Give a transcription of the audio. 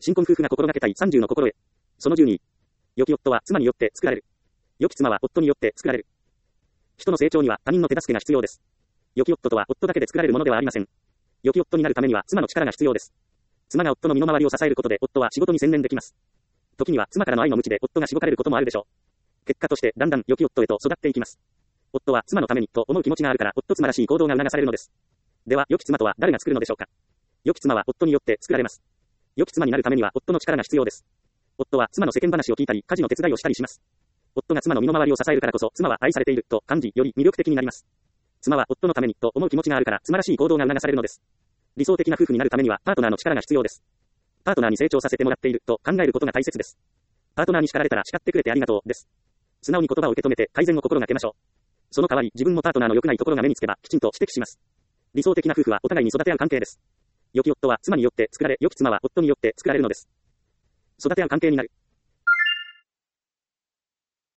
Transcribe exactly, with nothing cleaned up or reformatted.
新婚夫婦が心がけたいさんじゅうの心得。そのじゅうに。良き夫は妻によって作られる。良き妻は夫によって作られる。人の成長には他人の手助けが必要です。良き夫とは夫だけで作られるものではありません。良き夫になるためには妻の力が必要です。妻が夫の身の回りを支えることで夫は仕事に専念できます。時には妻からの愛の鞭で夫がしごかれることもあるでしょう。結果としてだんだん良き夫へと育っていきます。夫は妻のためにと思う気持ちがあるから夫妻らしい行動が促されるのです。では良き妻とは誰が作るのでしょうか。良き妻は夫によって作られます。良き妻になるためには夫の力が必要です。夫は妻の世間話を聞いたり家事の手伝いをしたりします。夫が妻の身の回りを支えるからこそ妻は愛されていると感じより魅力的になります。妻は夫のためにと思う気持ちがあるから妻らしい行動が促されるのです。理想的な夫婦になるためにはパートナーの力が必要です。パートナーに成長させてもらっていると考えることが大切です。パートナーに叱られたら叱ってくれてありがとうです。素直に言葉を受け止めて改善を心がけましょう。その代わり自分もパートナーの良くないところが目につけばきちんと指摘します。理想的な夫婦はお互いに育て合う関係です。良き夫は妻によって作られ、良き妻は夫によって作られるのです。育て合う関係になる。